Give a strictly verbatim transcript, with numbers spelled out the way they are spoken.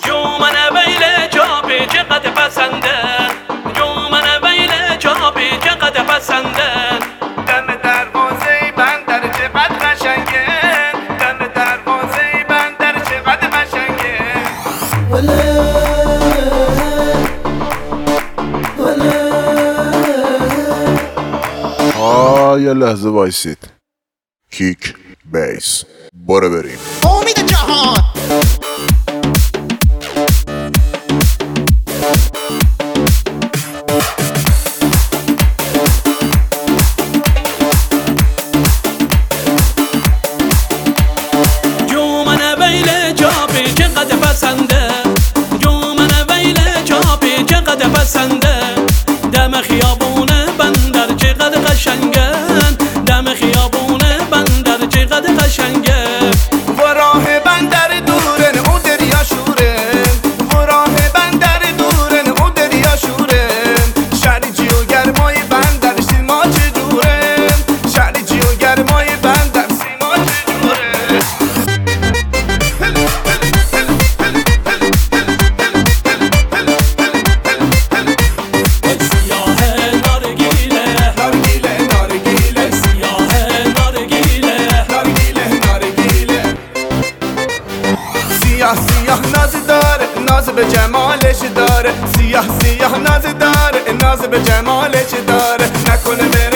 جومن ویل جابی چقدر پسنده، جومن ویل جابی چقدر پسنده. دم دروازه بندر چقدر قشنگه، دم دروازه بندر چقدر قشنگه. وله وله آه یه لحظه وایسید. کیک بیس برو بریم. امید جهان جومن ویل جابی چقدر پسنده، جومن ویل جابی چقدر پسنده. دم خیابون بندر چقدر قشنگن، دم خیابون بندر چقدر قشنگه. و راه بندر دورن او دریا شورن، و راه بندر دورن او دریا شورن. شرجی و گرمای بندر سیما چجورن، شرجی و گرمای بندر سیما چجورن. سیاه نارگیله نارگیله نارگیله سیاه نارگیله نارگیله نارگیله. سیاه سیاه ناز داره، ناز به جمالش داره. سیاه سیاه ناز داره، ناز به جمالش داره. نکنه بره